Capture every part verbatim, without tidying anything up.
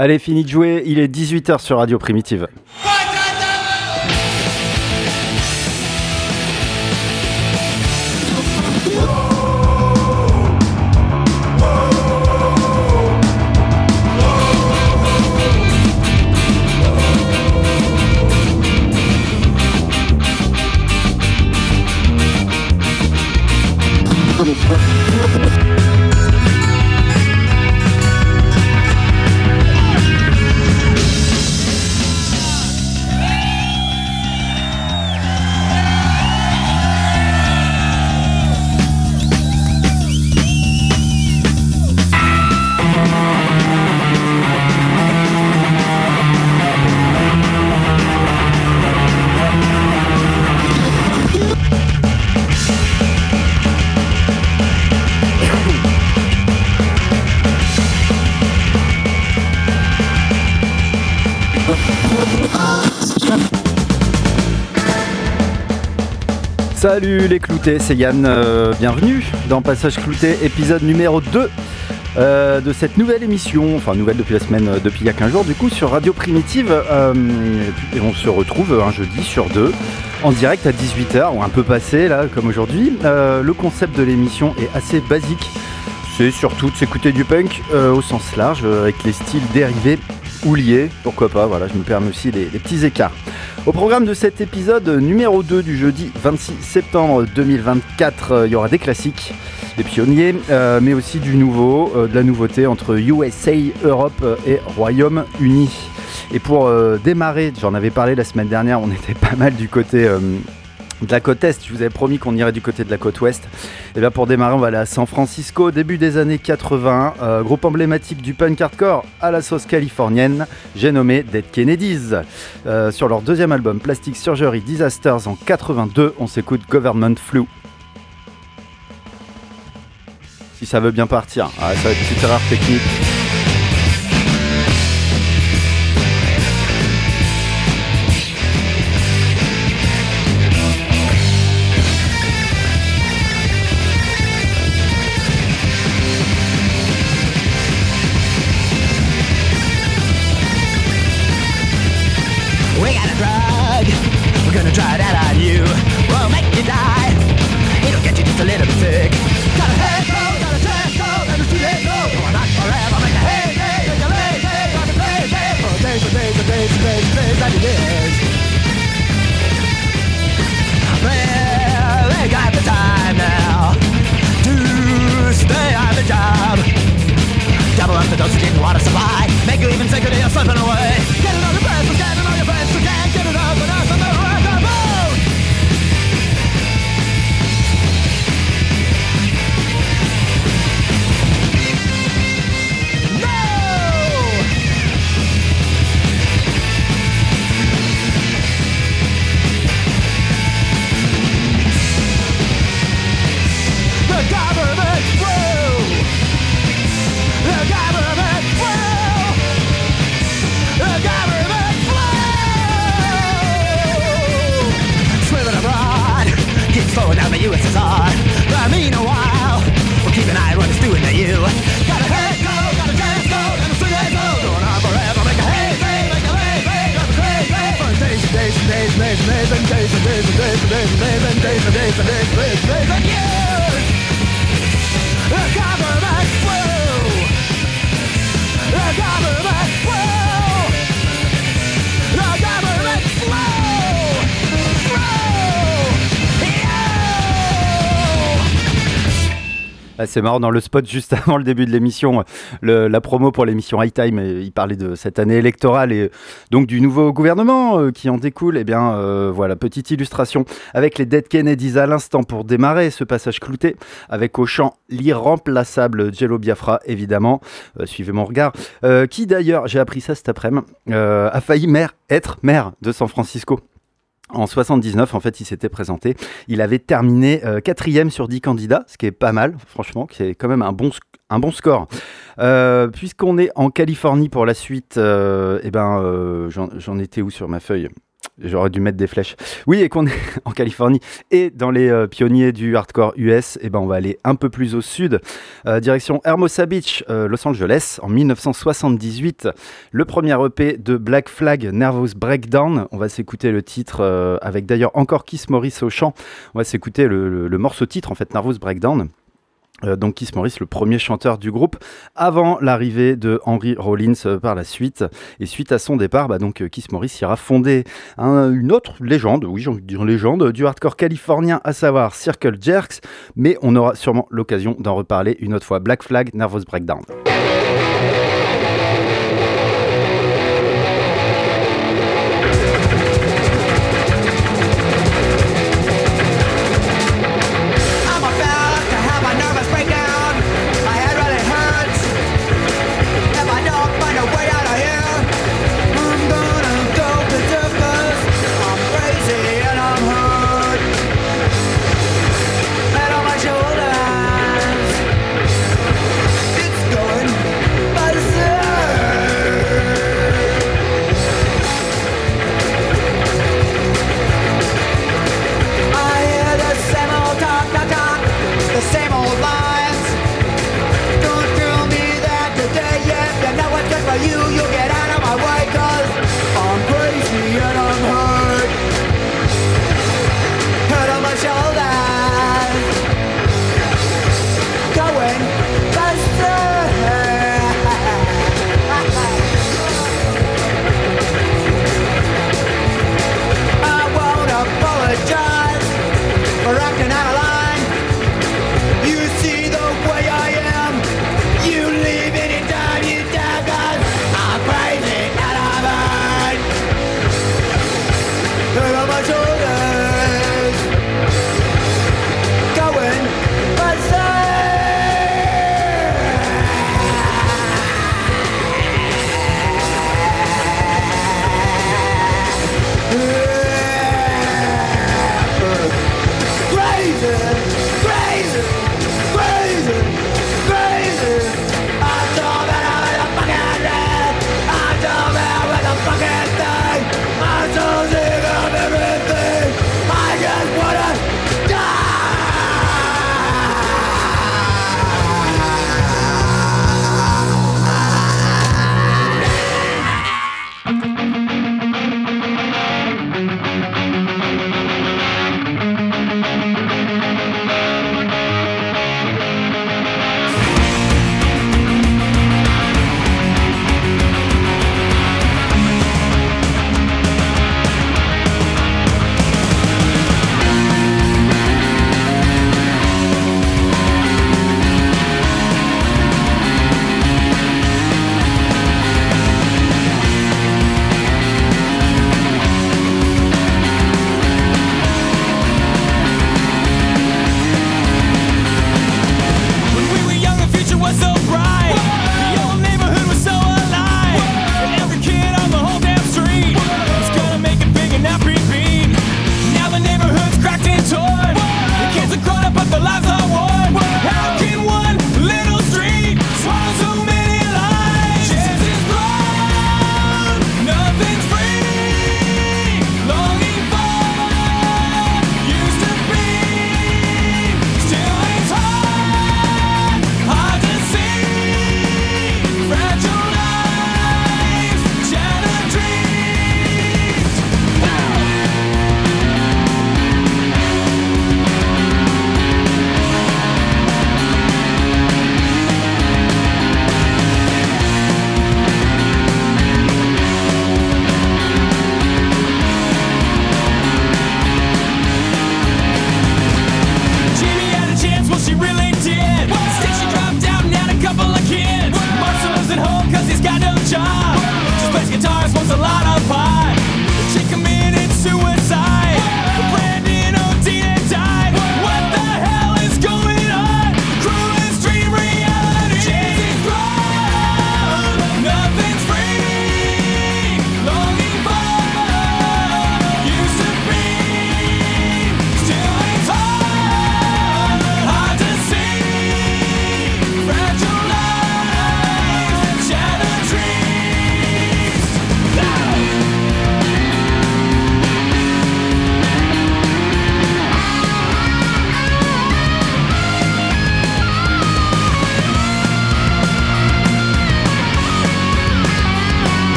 Allez, fini de jouer, il est dix-huit heures sur Radio Primitive. Salut les cloutés, c'est Yann, euh, bienvenue dans Passage Clouté, épisode numéro deux euh, de cette nouvelle émission, enfin nouvelle depuis la semaine, euh, depuis il y a quinze jours du coup sur Radio Primitive, euh, et on se retrouve un jeudi sur deux en direct à dix-huit heures, ou un peu passé là comme aujourd'hui. Euh, le concept de l'émission est assez basique, c'est surtout de s'écouter du punk euh, au sens large, euh, avec les styles dérivés ou liés, pourquoi pas, voilà, je me permets aussi les, les petits écarts. Au programme de cet épisode numéro deux du jeudi vingt-six septembre deux mille vingt-quatre, euh, il y aura des classiques, des pionniers, euh, mais aussi du nouveau, euh, de la nouveauté entre U S A, Europe et Royaume-Uni. Et pour euh, démarrer, j'en avais parlé la semaine dernière, on était pas mal du côté euh, de la côte Est, je vous avais promis qu'on irait du côté de la côte Ouest. Et bien pour démarrer, on va aller à San Francisco, début des années quatre-vingts, euh, groupe emblématique du punk hardcore à la sauce californienne, j'ai nommé Dead Kennedys. Euh, sur leur deuxième album Plastic Surgery Disasters en quatre-vingt-deux, on s'écoute Government Flu. Si ça veut bien partir, ah, ça va être une petite erreur technique. Try that on you, won't make you die. It'll get you just a little bit sick. Got a head cold, got a chest cold, and a street ain't cold. Going on forever, make a hey, hey, make a lay, hey, got a play, hey. For days and days and days and days and days and years. Well, they got the time now to stay on the job. Double up the dosage in water supply. Make you even sicker than you're slipping away. Get it on your breath, get it on your breath, so can't get it up and up and up. Slowing down the U S S R. But meanwhile, we'll keep an eye on what it's doing to you. Got a head cold, got a chest cold, and a string ain't cold. Going on forever, make a hey, hey, make a lay, hey, got a crazy, hey. For days and days and days and days and days and days and days and days and days and days and days and days and days and days and days and years. The government flew. The government flew. The government flew. Ah, c'est marrant, dans le spot juste avant le début de l'émission, le, la promo pour l'émission High Time, il parlait de cette année électorale et donc du nouveau gouvernement euh, qui en découle. Et eh bien euh, voilà, petite illustration avec les Dead Kennedys à l'instant pour démarrer ce passage clouté, avec au chant l'irremplaçable Jello Biafra évidemment, euh, suivez mon regard, euh, qui d'ailleurs, j'ai appris ça cet après-midi, euh, a failli maire, être maire de San Francisco. En soixante-dix-neuf, en fait, il s'était présenté. Il avait terminé euh, quatrième sur dix candidats, ce qui est pas mal, franchement, qui est quand même un bon, un bon score. Euh, puisqu'on est en Californie pour la suite, euh, eh ben, euh, j'en, j'en étais où sur ma feuille ? J'aurais dû mettre des flèches. Oui, et qu'on est en Californie et dans les euh, pionniers du hardcore U S, et ben on va aller un peu plus au sud, euh, direction Hermosa Beach, euh, Los Angeles, en dix-neuf cent soixante-dix-huit. Le premier E P de Black Flag, Nervous Breakdown. On va s'écouter le titre euh, avec d'ailleurs encore Keith Morris au chant. On va s'écouter le, le, le morceau titre en fait, Nervous Breakdown. Euh, donc Keith Morris, le premier chanteur du groupe, avant l'arrivée de Henry Rollins euh, par la suite. Et suite à son départ, bah, donc, euh, Keith Morris ira fonder un, une autre légende, oui j'ai envie de dire légende, du hardcore californien, à savoir Circle Jerks. Mais on aura sûrement l'occasion d'en reparler une autre fois. Black Flag, Nervous Breakdown. You leave it in time, you die, 'cause I'm crazy.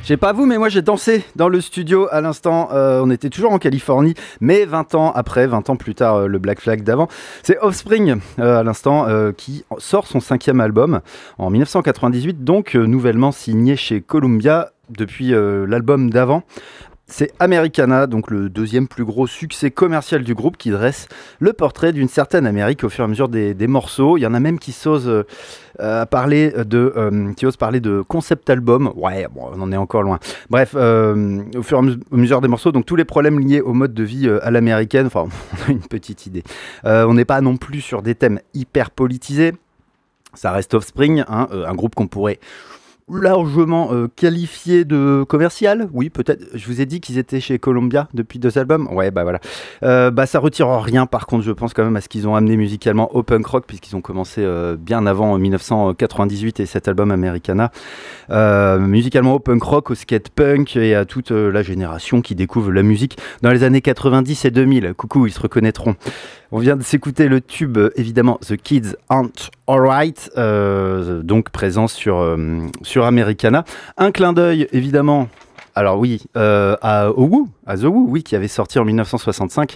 sais pas vous, mais moi j'ai dansé dans le studio à l'instant. Euh, on était toujours en Californie, mais vingt ans après, vingt ans plus tard, euh, le Black Flag d'avant. C'est Offspring euh, à l'instant euh, qui sort son cinquième album en dix-neuf cent quatre-vingt-dix-huit, donc euh, nouvellement signé chez Columbia depuis euh, l'album d'avant. C'est Americana, donc le deuxième plus gros succès commercial du groupe, qui dresse le portrait d'une certaine Amérique au fur et à mesure des, des morceaux. Il y en a même qui osent euh, parler de, euh, qui osent parler de concept album. Ouais, bon, on en est encore loin. Bref, euh, au fur et à mesure des morceaux, donc tous les problèmes liés au mode de vie euh, à l'américaine. Enfin, on a une petite idée. Euh, on n'est pas non plus sur des thèmes hyper politisés. Ça reste Offspring, hein, euh, un groupe qu'on pourrait largement euh, qualifié de commercial, oui peut-être. Je vous ai dit qu'ils étaient chez Columbia depuis deux albums. Ouais, bah voilà. Euh, bah ça retire rien par contre, je pense quand même à ce qu'ils ont amené musicalement au punk rock, puisqu'ils ont commencé euh, bien avant dix-neuf cent quatre-vingt-dix-huit et cet album Americana. Euh, musicalement au punk rock, au skate punk et à toute euh, la génération qui découvre la musique dans les années quatre-vingt-dix et deux mille. Coucou, ils se reconnaîtront. On vient de s'écouter le tube, évidemment, The Kids Aren't Alright, euh, donc présent sur, euh, sur Americana. Un clin d'œil, évidemment, alors oui, euh, à au Who, à The Who, oui, qui avait sorti en dix-neuf cent soixante-cinq.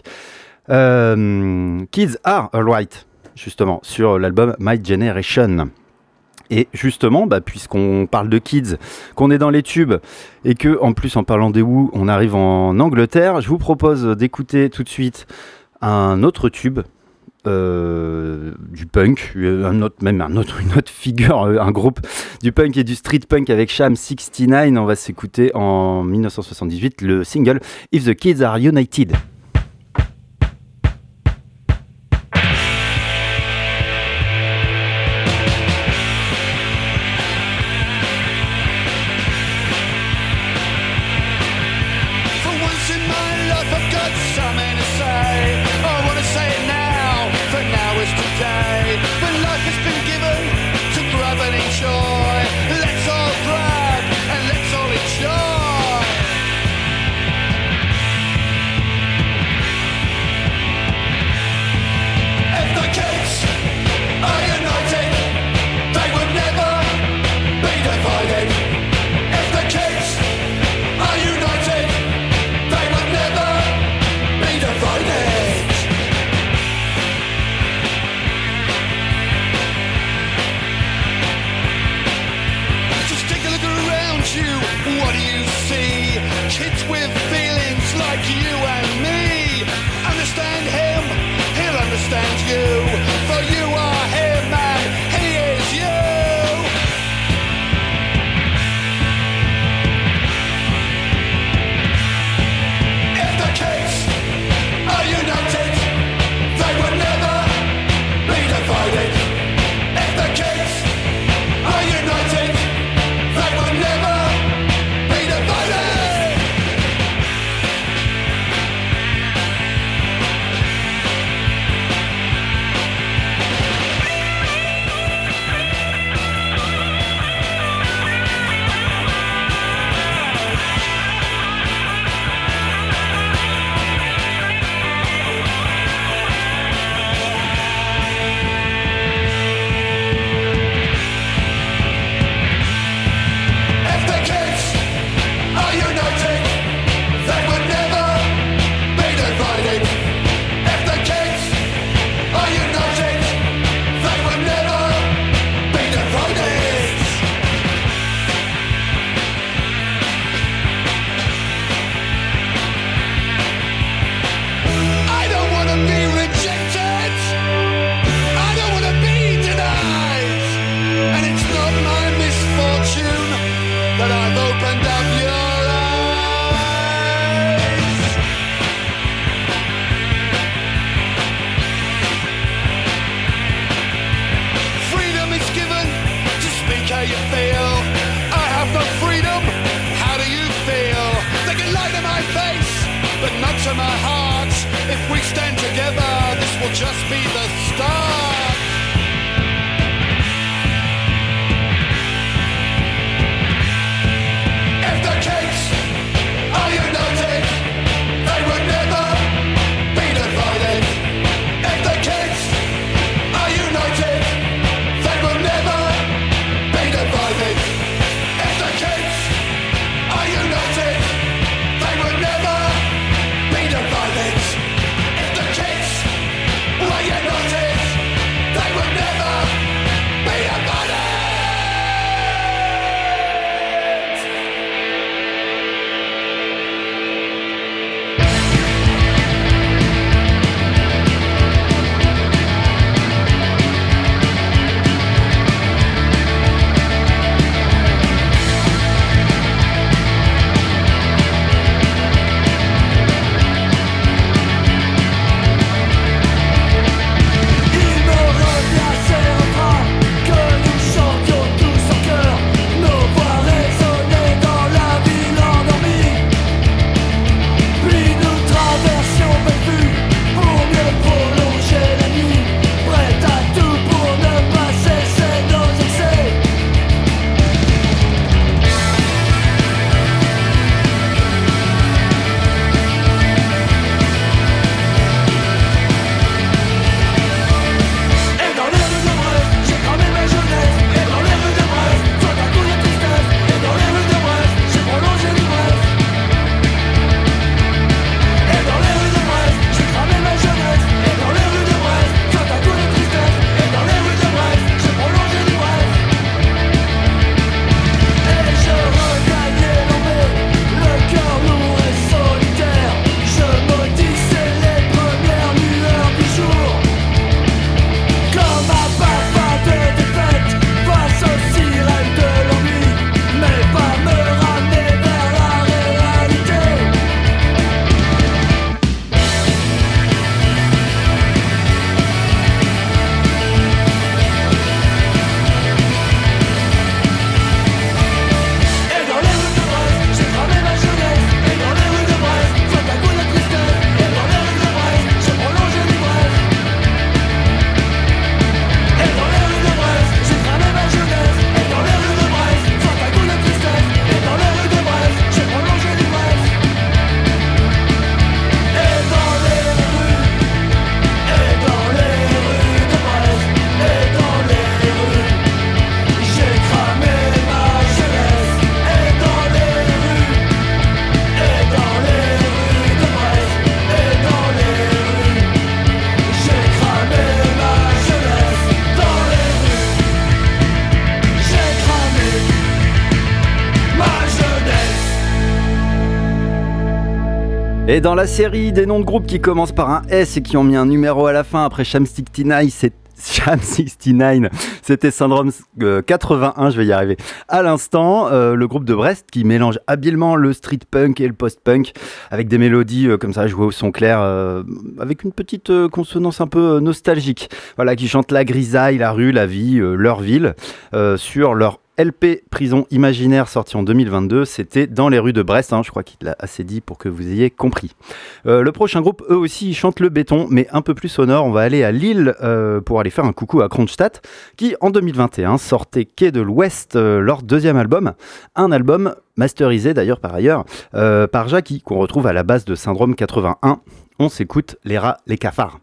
Euh, Kids Are Alright, justement, sur l'album My Generation. Et justement, bah, puisqu'on parle de kids, qu'on est dans les tubes, et que, en plus, en parlant des Who, on arrive en Angleterre, je vous propose d'écouter tout de suite un autre tube euh, du punk, un autre, même un autre, une autre figure, un groupe du punk et du street punk avec Sham soixante-neuf. On va s'écouter en dix-neuf cent soixante-dix-huit le single If the Kids Are United. Are Et dans la série des noms de groupes qui commencent par un S et qui ont mis un numéro à la fin après Sham soixante-dix-neuf, c'est Sham soixante-dix-neuf, c'était Syndrome euh, quatre-vingt-un, je vais y arriver. À l'instant, euh, le groupe de Brest qui mélange habilement le street punk et le post-punk avec des mélodies euh, comme ça jouées au son clair, euh, avec une petite euh, consonance un peu euh, nostalgique. Voilà, qui chantent la grisaille, la rue, la vie, euh, leur ville, euh, sur leur L P Prison Imaginaire sorti en deux mille vingt-deux, c'était dans les rues de Brest, hein, je crois qu'il l'a assez dit pour que vous ayez compris. Euh, le prochain groupe, eux aussi, ils chantent le béton, mais un peu plus sonore. On va aller à Lille euh, pour aller faire un coucou à Kronstadt, qui en deux mille vingt et un sortait Quai de l'Ouest, euh, leur deuxième album. Un album masterisé d'ailleurs par ailleurs euh, par Jackie, qu'on retrouve à la base de Syndrome quatre-vingt-un. On s'écoute Les rats, les cafards.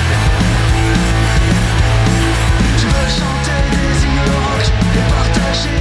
Je veux chanter des hymnes rock et partager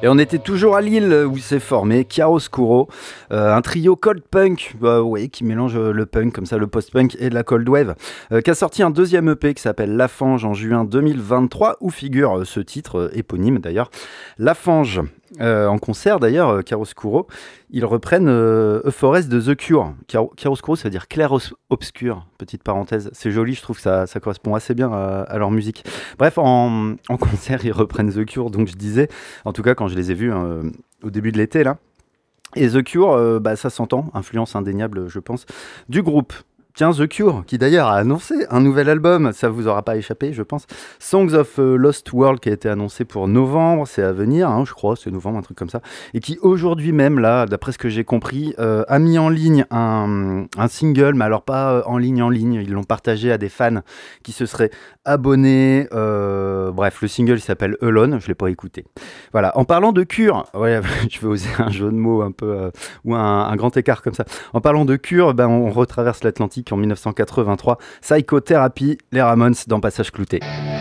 Et on était toujours à Lille où s'est formé Chiaroscuro, euh, un trio cold punk, bah, ouais, qui mélange le punk comme ça, le post-punk et de la cold wave, euh, qui a sorti un deuxième E P qui s'appelle La Fange en juin deux mille vingt-trois, où figure euh, ce titre euh, éponyme d'ailleurs, La Fange. Euh, en concert d'ailleurs, euh, Chiaroscuro, ils reprennent euh, A Forest de The Cure. Chiaro- Chiaroscuro, ça veut dire clair os- obscur, petite parenthèse. C'est joli, je trouve que ça, ça correspond assez bien à, à leur musique. Bref, en, en concert, ils reprennent The Cure, donc je disais, en tout cas quand je les ai vus hein, euh, au début de l'été là. Et The Cure, euh, bah, ça s'entend, influence indéniable, je pense, du groupe. Tiens, The Cure, qui d'ailleurs a annoncé un nouvel album, ça vous aura pas échappé, je pense. Songs of uh, Lost World, qui a été annoncé pour novembre, c'est à venir, hein, je crois, c'est novembre, un truc comme ça. Et qui aujourd'hui même, là, d'après ce que j'ai compris, euh, a mis en ligne un, un single, mais alors pas euh, en ligne, en ligne, ils l'ont partagé à des fans qui se seraient abonnés. Euh, bref, le single il s'appelle Alone, je l'ai pas écouté. Voilà, en parlant de Cure, ouais, je vais oser un jeu de mots un peu, euh, ou un, un grand écart comme ça. En parlant de Cure, ben, on retraverse l'Atlantique en dix-neuf cent quatre-vingt-trois, Psychotherapy, les Ramones dans Passage Clouté.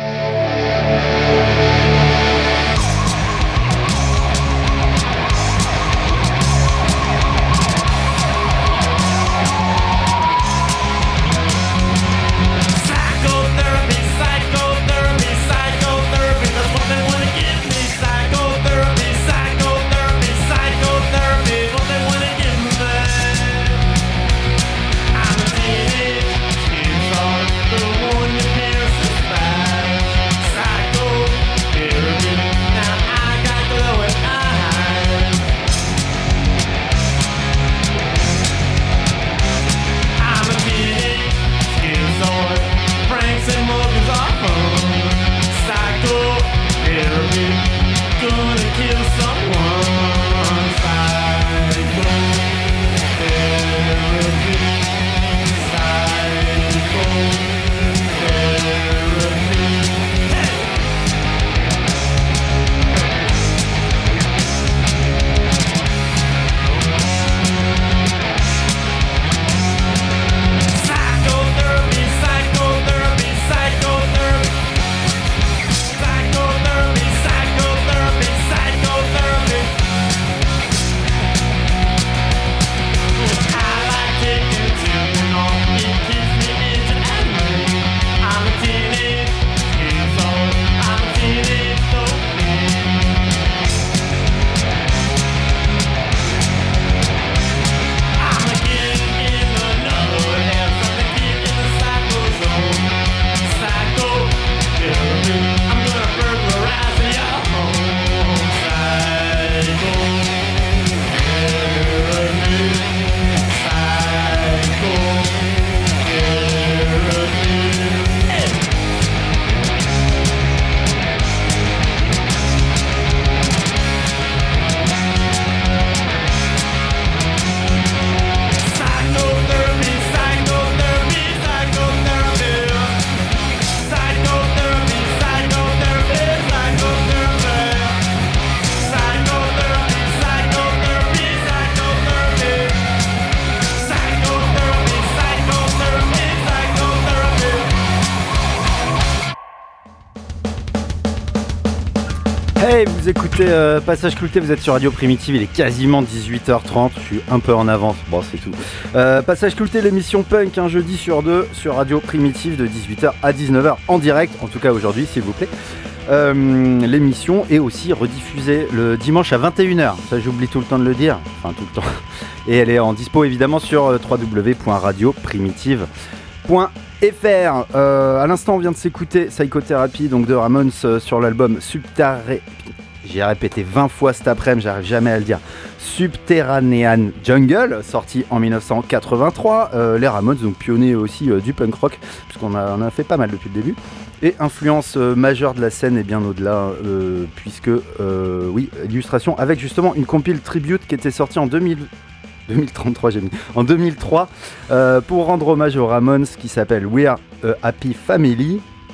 Hey, vous écoutez euh, Passage Clouté, vous êtes sur Radio Primitive, il est quasiment dix-huit heures trente, je suis un peu en avance, bon c'est tout. Euh, Passage Clouté, l'émission punk, un jeudi sur deux sur Radio Primitive de dix-huit heures à dix-neuf heures en direct, en tout cas aujourd'hui s'il vous plaît. Euh, l'émission est aussi rediffusée le dimanche à vingt et une heures, ça j'oublie tout le temps de le dire, enfin tout le temps. Et elle est en dispo évidemment sur w w w point radio primitive point f r. Euh, à l'instant on vient de s'écouter Psychotherapy donc de Ramones euh, sur l'album Subterré... J'ai répété vingt fois cet après-midi, j'arrive jamais à le dire. Subterranean Jungle, sorti en dix-neuf cent quatre-vingt-trois. Euh, les Ramones, donc pionniers aussi euh, du punk rock, puisqu'on a, on a fait pas mal depuis le début. Et influence euh, majeure de la scène et bien au-delà, euh, puisque, euh, oui, illustration avec justement une compile tribute qui était sortie en deux mille... deux mille trente-trois, j'ai mis. En deux mille trois, euh, pour rendre hommage aux Ramones, qui s'appelle We're a Happy Family.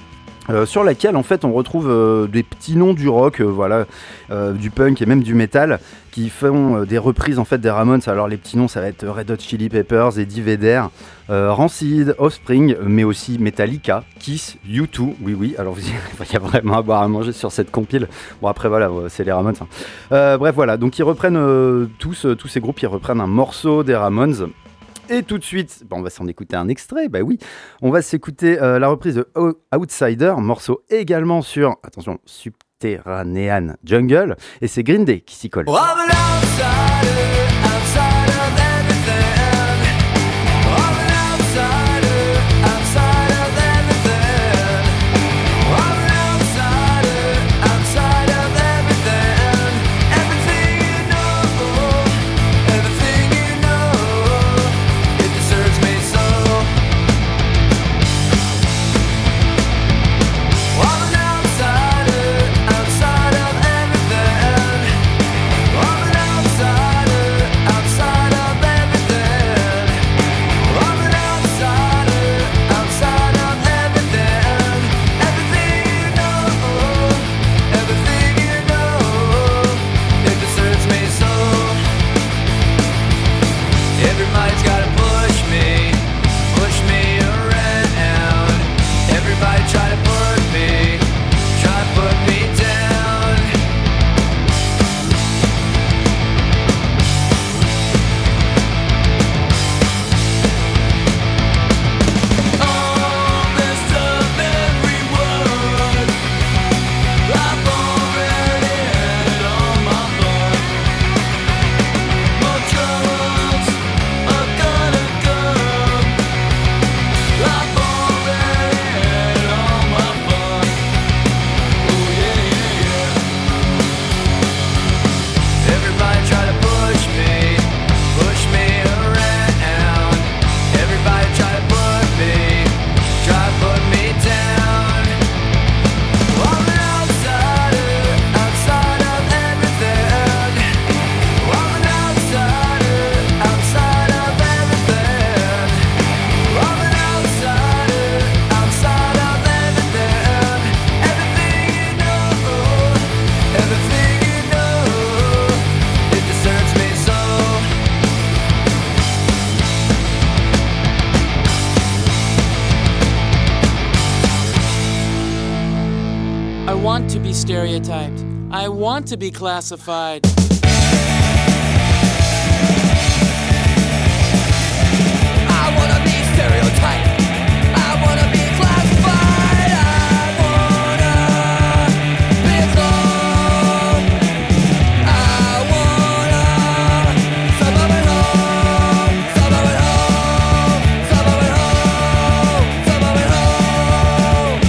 Euh, sur laquelle en fait on retrouve euh, des petits noms du rock, euh, voilà, euh, du punk et même du metal, qui font euh, des reprises en fait des Ramones. Alors les petits noms, ça va être Red Hot Chili Peppers, Eddie Vedder, euh, Rancid, Offspring, mais aussi Metallica, Kiss, U deux. Oui oui, alors il y a vraiment à boire à manger sur cette compile. Bon après voilà, c'est les Ramones. Hein. Euh, bref voilà, donc ils reprennent euh, tous euh, tous ces groupes, ils reprennent un morceau des Ramones. Et tout de suite, bon, on va s'en écouter un extrait, bah oui, on va s'écouter euh, la reprise de Outsider, morceau également sur, attention, Subterranean Jungle, et c'est Green Day qui s'y colle. Oh, I'm an outsider, outside of everything. Oh, I'm an outsider, outside of everything. Oh, I'm an outsider, outside of everything. Everything you know, everything you know, it deserves me so. Oh, I'm an outsider, outside of everything. Oh, I'm an outsider, outside of everything. Oh, I'm an outsider, outside of everything. Everything you know, everything you know, it deserves me so. Everybody's gotta push me, push me around. Everybody try to put me, try to put me down. All this stuff, everyone, I've already had it on my mind. More troubles are gonna come. I've already had it on my mind. Oh yeah, yeah, yeah. Everybody try to push me, push me around. Everybody try to put me, try to put me down. Oh, I'm an outsider, outside of everything. Oh, I'm an outsider, outside of everything. Oh, I'm an outsider, outside of everything. Everything you know, everything you know, it deserves me so. I want to be stereotyped. I want to be classified. I wanna be stereotyped. I wanna be classified. I wanna be alone. I wanna suburban home, suburban home, suburban home, suburban home.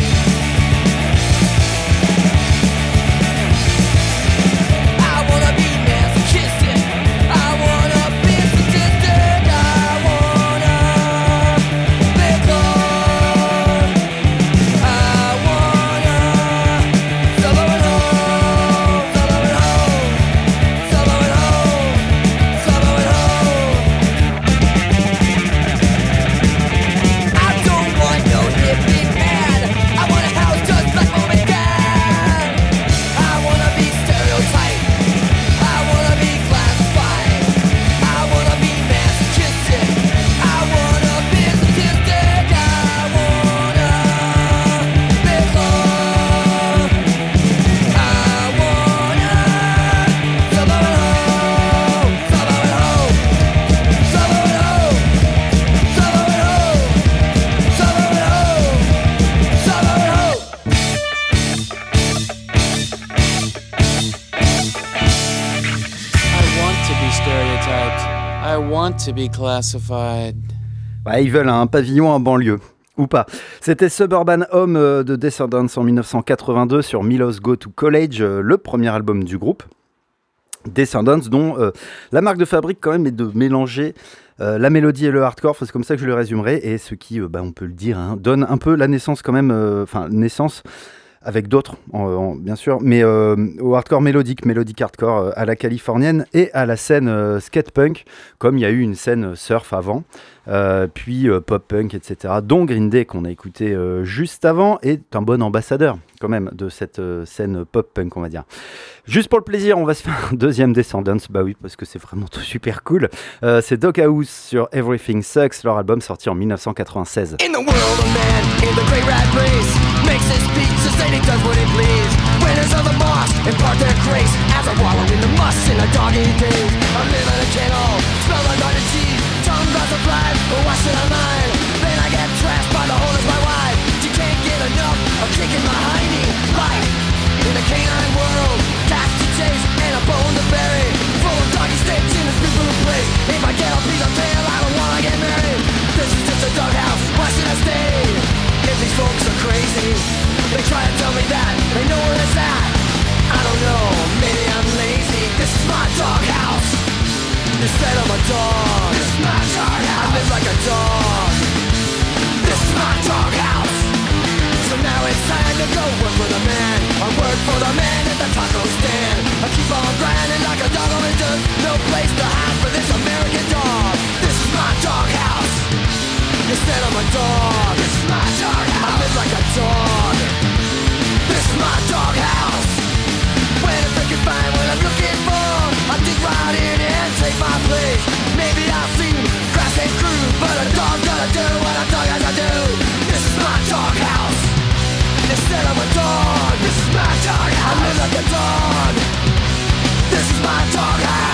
I wanna be masochistic. I wanna be sadistic. I wanna be cold. I wanna suburban home, suburban home, suburban home, suburban home. I don't want no hippie man. I want a house just like mom and dad. I wanna be stereotyped. I wanna be classified. I wanna be masochistic. I wanna be sadistic. I wanna be cold. I wanna suburban home, suburban home, suburban home, suburban home, suburban home, suburban home. I want to be stereotyped. I want to be classified. Ouais, ils veulent un pavillon en banlieue. Ou pas. C'était Suburban Home euh, de Descendants en dix-neuf cent quatre-vingt-deux sur Milos Go to College, euh, le premier album du groupe. Descendants, dont euh, la marque de fabrique quand même est de mélanger euh, la mélodie et le hardcore, c'est comme ça que je le résumerai, et ce qui, euh, bah, on peut le dire, hein, donne un peu la naissance quand même, enfin euh, naissance avec d'autres, en, en, bien sûr, mais euh, au hardcore mélodique, mélodique hardcore euh, à la californienne et à la scène euh, skatepunk, comme il y a eu une scène surf avant, euh, puis euh, pop-punk, et cetera, dont Green Day, qu'on a écouté euh, juste avant, est un bon ambassadeur, quand même, de cette euh, scène pop-punk, on va dire. Juste pour le plaisir, on va se faire un deuxième Descendants, bah oui, parce que c'est vraiment super cool. Euh, c'est Doghouse sur Everything Sucks, leur album sorti en dix-neuf cent quatre-vingt-seize. In the world of man, in the great rat race, makes his speech, sustaining does what he please. Winners of the boss, impart their grace, as I wallow in the muss in a doggy days. I live in a kennel, smell like garden cheese, tongue drops of blood, but why should I mind? Then I get trashed by the owners, my wife. She can't get enough of kicking my hiney. Life in the canine world, cats to chase and a bone to bury, full of doggy sticks in this big blue place. If I get a piece of tail, I don't wanna get married. This is just a doghouse, why should I stay? If these folks are crazy, they try to tell me that they know where it's at. I don't know, maybe I'm lazy. This is my doghouse instead of a dog. This is my doghouse. I live like a dog. This is my doghouse. So now it's time to go work for the man. I work for the man at the taco stand. I keep on grinding like a dog on the dirt. No place to hide for this American dog. This is my doghouse instead of a dog. This is my doghouse. I live like a dog. This is my doghouse. When I'm looking fine, when I'm looking for, I dig right in and take my place. Maybe I'll seem crass and crude, but a dog gotta do what a dog has to do. This is my doghouse instead of a dog. This is my doghouse. I live like a dog. This is my doghouse.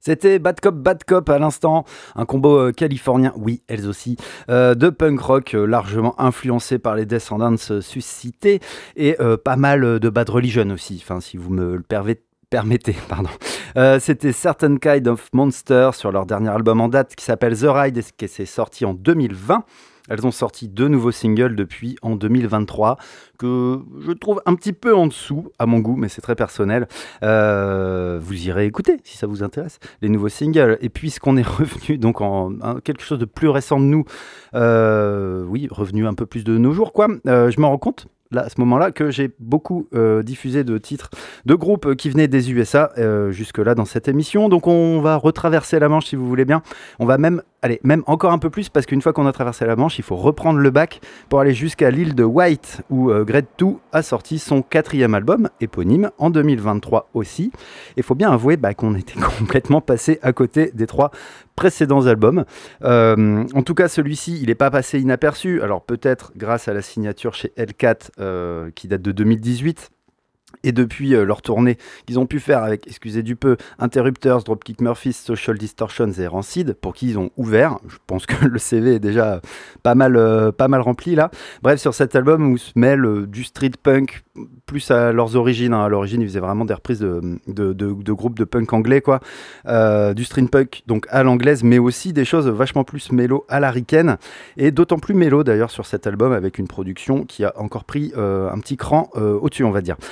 C'était Bad Cop, Bad Cop à l'instant, un combo euh, californien, oui, elles aussi, euh, de punk rock euh, largement influencé par les Descendants euh, suscités et euh, pas mal euh, de Bad Religion aussi, enfin si vous me le permettez. Permettez, pardon. Euh, c'était Certain Kind of Monster sur leur dernier album en date qui s'appelle The Ride et qui s'est sorti en deux mille vingt. Elles ont sorti deux nouveaux singles depuis en deux mille vingt-trois que je trouve un petit peu en dessous à mon goût, mais c'est très personnel. Euh, vous irez écouter si ça vous intéresse les nouveaux singles. Et puisqu'on est revenu donc en, en quelque chose de plus récent de nous, euh, oui, revenu un peu plus de nos jours quoi. Euh, je me rends compte. Là, à ce moment-là, que j'ai beaucoup euh, diffusé de titres de groupes qui venaient des U S A euh, jusque-là dans cette émission. Donc, on va retraverser la Manche si vous voulez bien. On va même, allez, même encore un peu plus parce qu'une fois qu'on a traversé la Manche, il faut reprendre le bac pour aller jusqu'à l'île de Wight où euh, Grade deux a sorti son quatrième album éponyme en deux mille vingt-trois aussi. Il faut bien avouer bah, qu'on était complètement passé à côté des trois précédents albums. Euh, en tout cas, celui-ci, il n'est pas passé inaperçu. Alors peut-être grâce à la signature chez L quatre euh, qui date de deux mille dix-huit. Et depuis euh, leur tournée qu'ils ont pu faire avec, excusez du peu, Interrupters, Dropkick Murphys, Social Distortions et Rancid, pour qui ils ont ouvert. Je pense que le C V est déjà pas mal, euh, pas mal rempli là. Bref, sur cet album où se mêle euh, du street punk plus à leurs origines. Hein. À l'origine, ils faisaient vraiment des reprises de, de, de, de groupes de punk anglais, quoi. Euh, du street punk donc à l'anglaise, mais aussi des choses vachement plus mélo à la ricaine. Et d'autant plus mélo d'ailleurs sur cet album avec une production qui a encore pris euh, un petit cran euh, au-dessus, on va dire.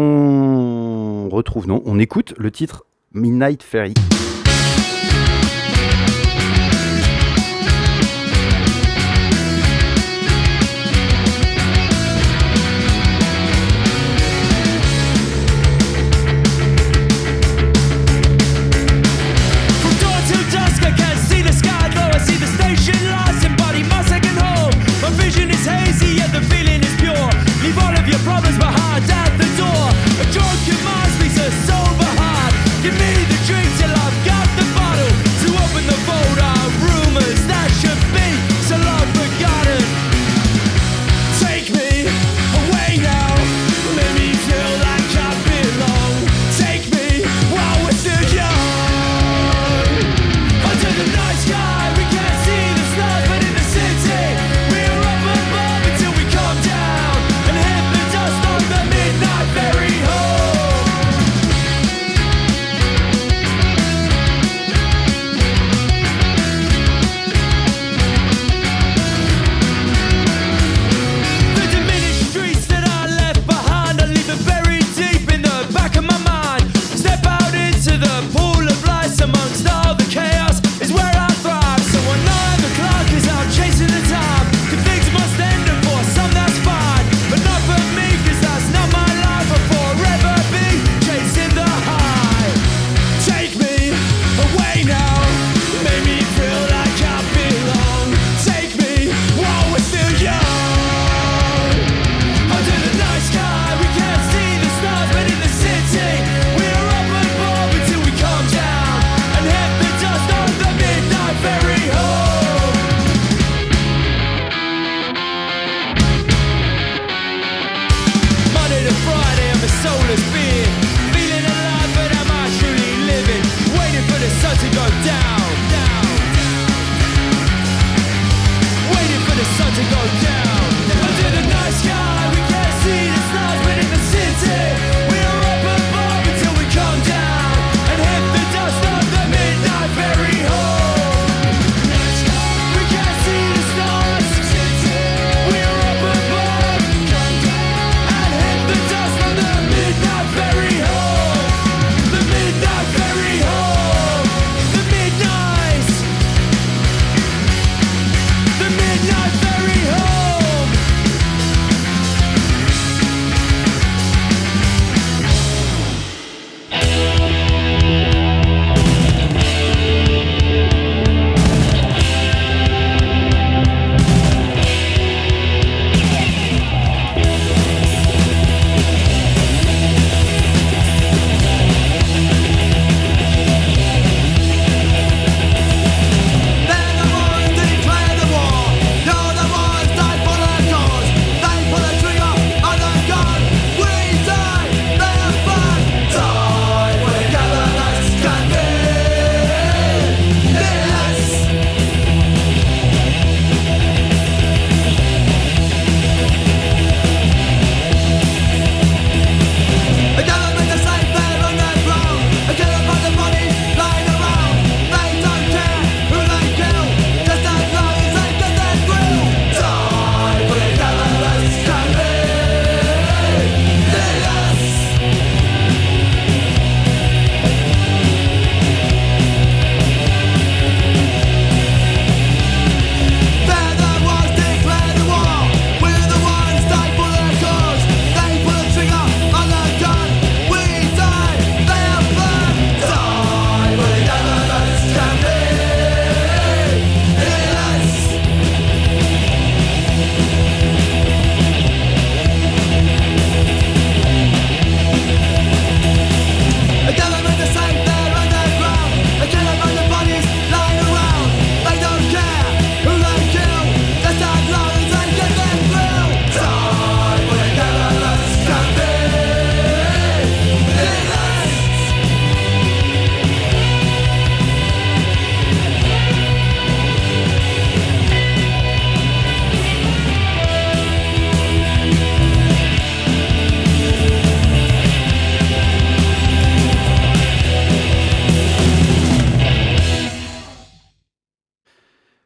On retrouve, non, on écoute le titre Midnight Ferry. Your problems behind at the door. A drunken masterpiece, a sober heart. Give me the drinks you love.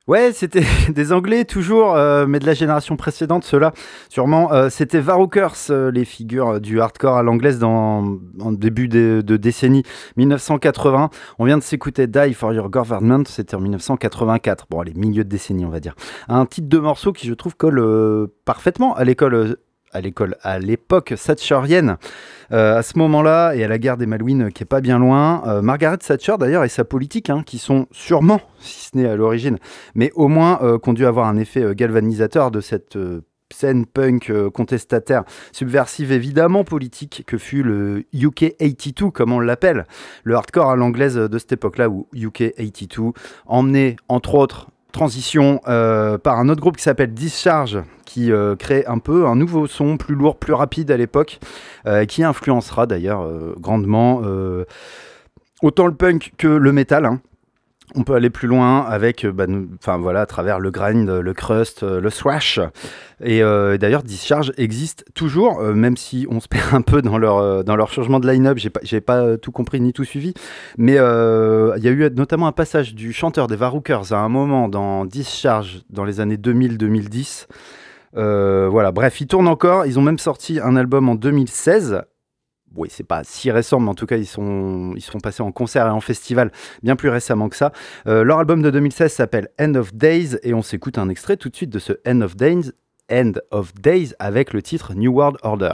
Ouais, c'était des Anglais toujours, euh, mais de la génération précédente, ceux-là, sûrement. Euh, c'était Varukers, euh, les figures du hardcore à l'anglaise dans en début de, de décennie dix-neuf cent quatre-vingts. On vient de s'écouter Die for Your Government, c'était en dix-neuf cent quatre-vingt-quatre. Bon, les milieux de décennie, on va dire. Un titre de morceau qui, je trouve, colle euh, parfaitement à l'école. Euh, à l'école, à l'époque thatcherienne, euh, à ce moment-là, et à la guerre des Malouines qui est pas bien loin. Euh, Margaret Thatcher, d'ailleurs, et sa politique, hein, qui sont sûrement, si ce n'est à l'origine, mais au moins euh, qui ont dû avoir un effet euh, galvanisateur de cette euh, scène punk euh, contestataire, subversive, évidemment politique, que fut le U K quatre-vingt-deux, comme on l'appelle, le hardcore à l'anglaise de cette époque-là, où U K quatre-vingt-deux, emmené, entre autres, transition euh, par un autre groupe qui s'appelle Discharge, qui euh, crée un peu un nouveau son, plus lourd, plus rapide à l'époque, euh, qui influencera d'ailleurs euh, grandement euh, autant le punk que le metal. Hein. On peut aller plus loin avec, euh, bah, nous, voilà, à travers le grind, le crust, euh, le thrash. Et euh, d'ailleurs, Discharge existe toujours, euh, même si on se perd un peu dans leur, euh, dans leur changement de line-up. J'ai pas, j'ai pas tout compris ni tout suivi. Mais il euh, y a eu notamment un passage du chanteur des Varukers à un moment dans Discharge, dans les années deux mille deux mille dix. Euh, voilà, bref, ils tournent encore. Ils ont même sorti un album en deux mille seize. Oui, c'est pas si récent, mais en tout cas, ils sont, ils sont passés en concert et en festival bien plus récemment que ça. Euh, leur album de deux mille seize s'appelle End of Days et on s'écoute un extrait tout de suite de ce End of Days, End of Days avec le titre New World Order.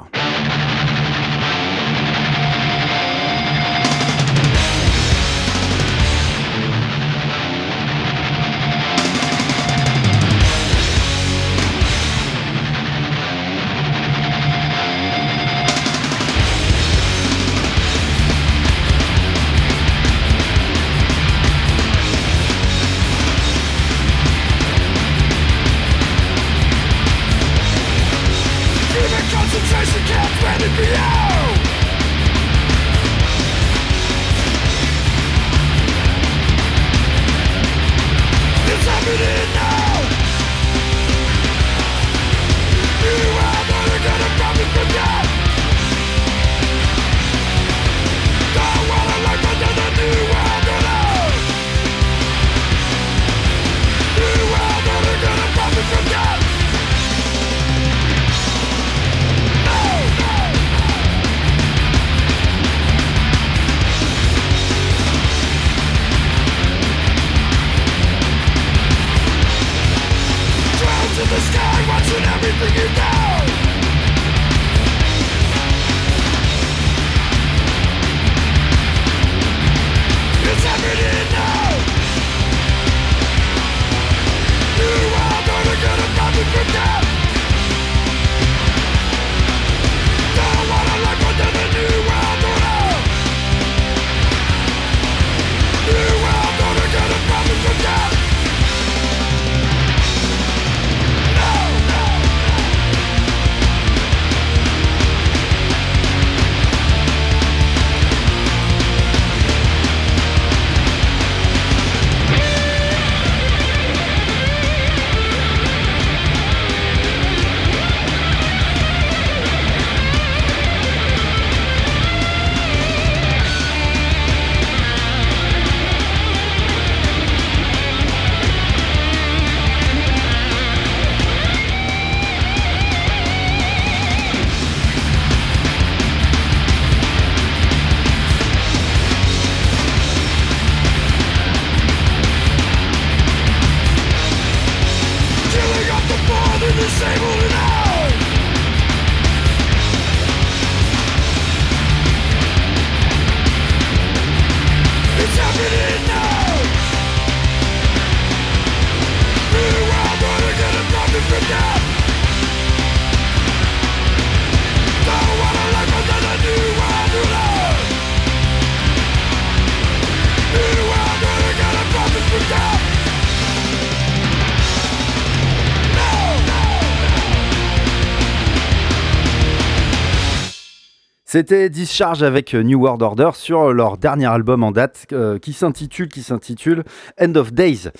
C'était Discharge avec New World Order sur leur dernier album en date euh, qui s'intitule qui s'intitule End of Days.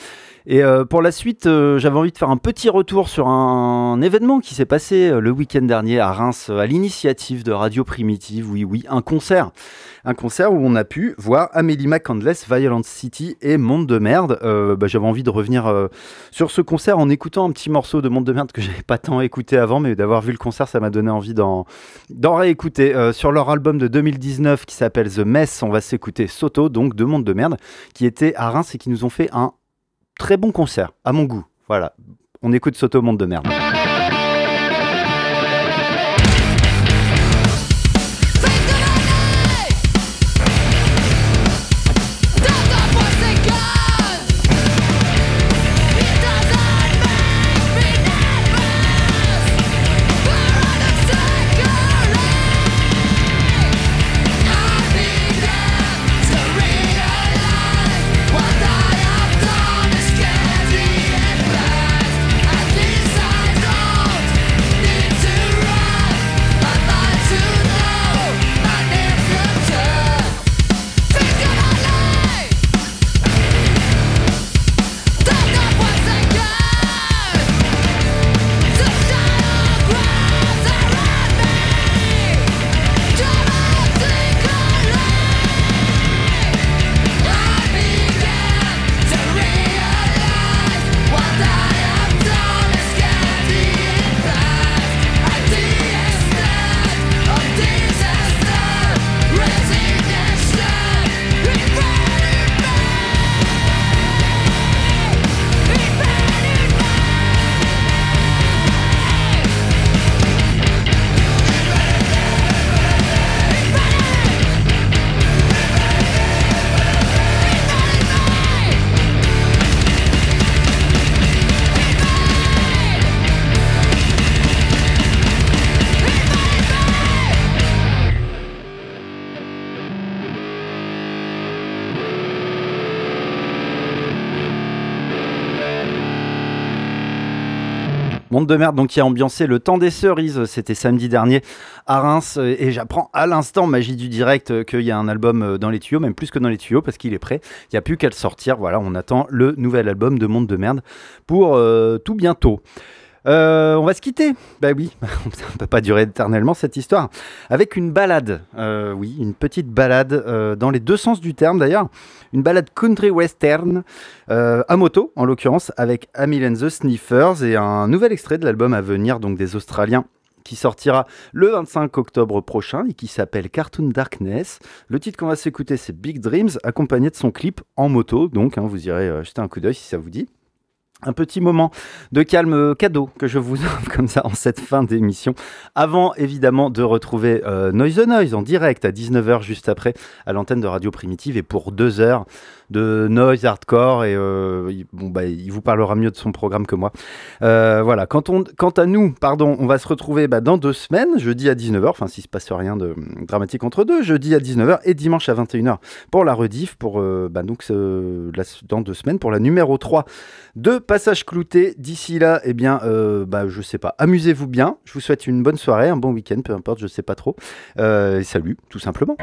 Et euh, pour la suite, euh, j'avais envie de faire un petit retour sur un, un événement qui s'est passé euh, le week-end dernier à Reims, à l'initiative de Radio Primitive. Oui, oui, un concert. Un concert où on a pu voir Amélie McCandless, Violent City et Monde de Merde. Euh, bah, j'avais envie de revenir euh, sur ce concert en écoutant un petit morceau de Monde de Merde que j'avais pas tant écouté avant, mais d'avoir vu le concert, ça m'a donné envie d'en, d'en réécouter. Euh, sur leur album de deux mille dix-neuf qui s'appelle The Mess, on va s'écouter Soto, donc de Monde de Merde, qui était à Reims et qui nous ont fait un très bon concert, à mon goût. Voilà, on écoute Soto, Monde de Merde. Monde de Merde, donc qui a ambiancé le temps des cerises, c'était samedi dernier à Reims, et j'apprends à l'instant, magie du direct, qu'il y a un album dans les tuyaux, même plus que dans les tuyaux, parce qu'il est prêt, il n'y a plus qu'à le sortir, voilà, on attend le nouvel album de Monde de Merde pour euh, tout bientôt. Euh, on va se quitter, bah oui, ça ne peut pas durer éternellement cette histoire, avec une balade, euh, oui, une petite balade euh, dans les deux sens du terme d'ailleurs, une balade country western, euh, à moto en l'occurrence, avec Amil and the Sniffers et un nouvel extrait de l'album à venir, donc des Australiens, qui sortira le vingt-cinq octobre prochain et qui s'appelle Cartoon Darkness. Le titre qu'on va s'écouter, c'est Big Dreams, accompagné de son clip en moto, donc hein, vous irez euh, jeter un coup d'œil si ça vous dit. Un petit moment de calme cadeau que je vous offre comme ça en cette fin d'émission. Avant évidemment de retrouver euh, Noise the Noise en direct à dix-neuf heures juste après à l'antenne de Radio Primitive et pour deux heures de noise hardcore et euh, il, bon, bah, il vous parlera mieux de son programme que moi. Euh, voilà, quant, on, quant à nous, pardon, on va se retrouver bah, dans deux semaines, jeudi à dix-neuf heures, enfin s'il ne se passe rien de dramatique entre deux, jeudi à dix-neuf heures et dimanche à vingt et une heures pour la rediff, pour, euh, bah, donc, euh, la, dans deux semaines pour la numéro trois de Passage Clouté. D'ici là, eh bien, euh, bah, je sais pas, amusez-vous bien, je vous souhaite une bonne soirée, un bon week-end, peu importe, je sais pas trop, euh, et salut, tout simplement.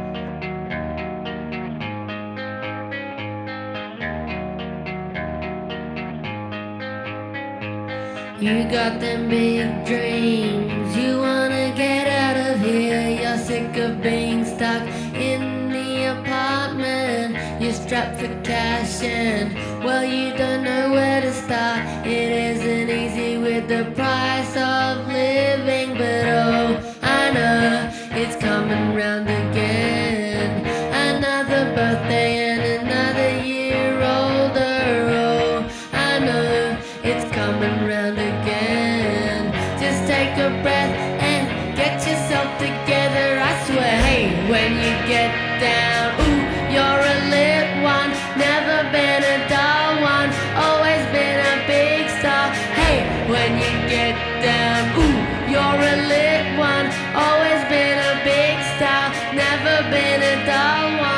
You got them big dreams, you wanna get out of here. You're sick of being stuck in the apartment. You're strapped for cash and, well, you don't know where to start. It isn't easy with the price of living, but oh, I know it's coming round again. Another birthday and another year older. Oh, I know it's coming round again. Just take a breath and get yourself together. I swear, hey, when you get down, ooh, you're a lit one. Never been a dull one, always been a big star. Hey, when you get down, ooh, you're a lit one. Always been a big star, never been a dull one.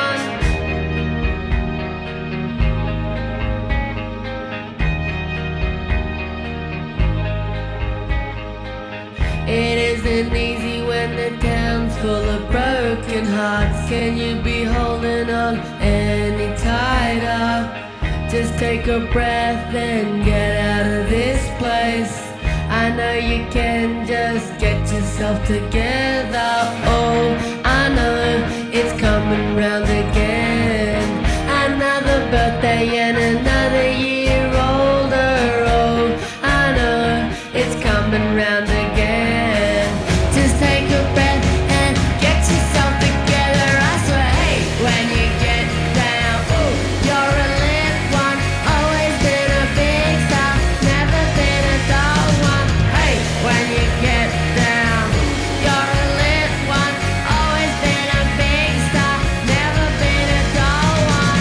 It isn't easy when the town's full of broken hearts. Can you be holding on any tighter? Just take a breath and get out of this place. I know you can, just get yourself together. Oh, I know it's coming round again. Another birthday and another year older. Oh, I know it's coming round again. Just take a breath and get yourself together. I swear, hey, when you get down, ooh, you're a lit one. Always been a big star, never been a dull one. Hey, when you get down, you're a lit one. Always been a big star, never been a dull one.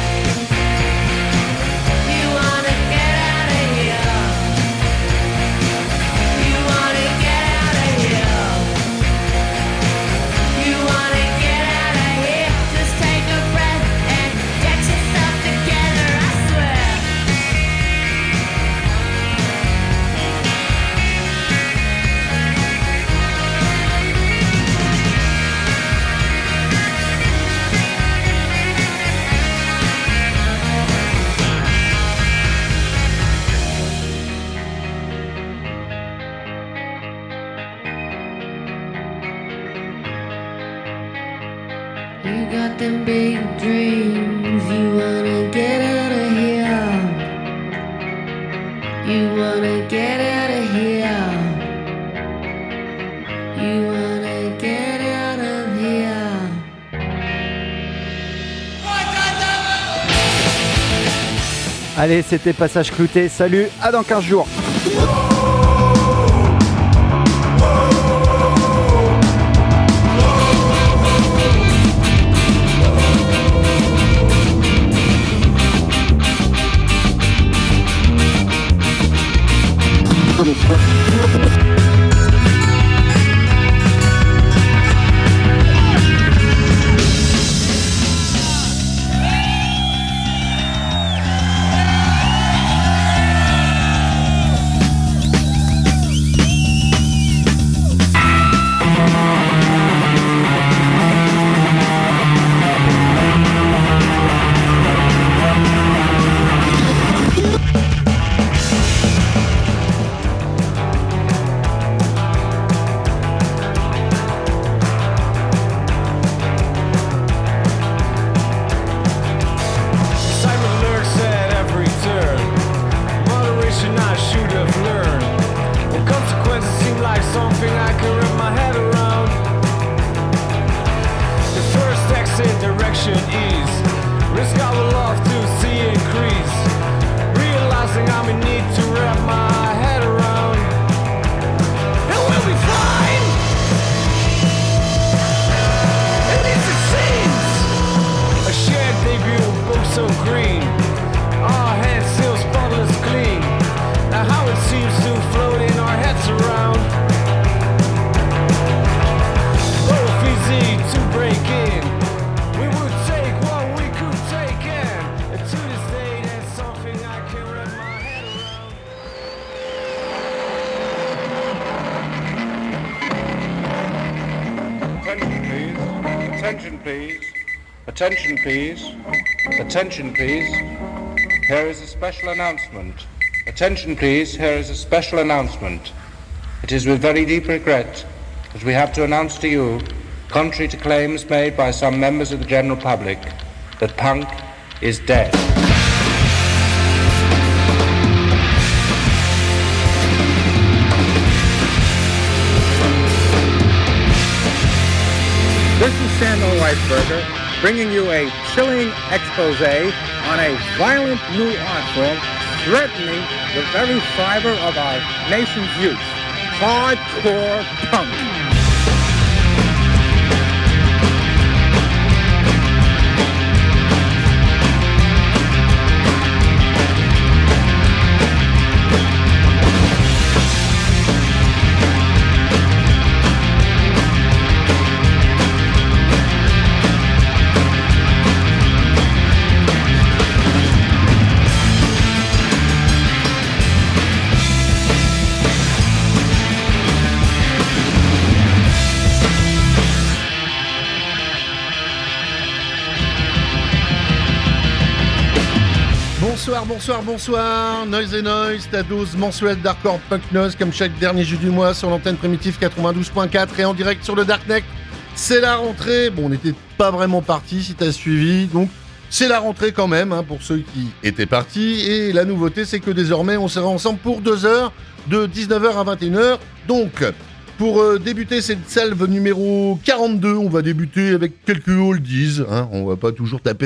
You wanna get out of here. You wanna get out of here. You wanna get out of here. Just take a breath and get yourself together, I swear. You got them big dreams, you wanna get out of here. You wanna get out of here. You wanna get out of here. Allez, c'était Passage Clouté. Salut, à dans quinze jours. Simon lurks at every turn. Moderation I should have learned. Well, consequences seem like something I can wrap my head around. The first exit direction is risk I would love to see increase. Realizing I'm in need to wrap my head around. And we'll be fine. At least it seems. A shared debut, both so green. Our hands still spotless clean. Now how it seems to float in our heads around. Both easy to break in. We would take what we could take in. And to this day, that's something I can wrap my head around. Attention, please. Attention, please. Attention, please. Attention, please. Here is a special announcement. Attention, please. Here is a special announcement. It is with very deep regret that we have to announce to you, contrary to claims made by some members of the general public, that punk is dead. This is Samuel Weisberger bringing you a chilling expose on a violent new art form threatening the very fiber of our nation's youth, hardcore punk. Bonsoir, bonsoir, bonsoir. Noise et Noise, ta dose mensuelle d'hardcore punk noise, comme chaque dernier jeudi du mois sur l'antenne Primitive quatre-vingt-douze point quatre et en direct sur le Darknet. C'est la rentrée. Bon, on n'était pas vraiment parti si t'as suivi, donc c'est la rentrée quand même hein, pour ceux qui étaient partis. Et la nouveauté, c'est que désormais, on sera ensemble pour deux heures, de dix-neuf heures à vingt et une heures. Donc, pour euh, débuter cette salve numéro quarante-deux, on va débuter avec quelques oldies. Hein, on va pas toujours taper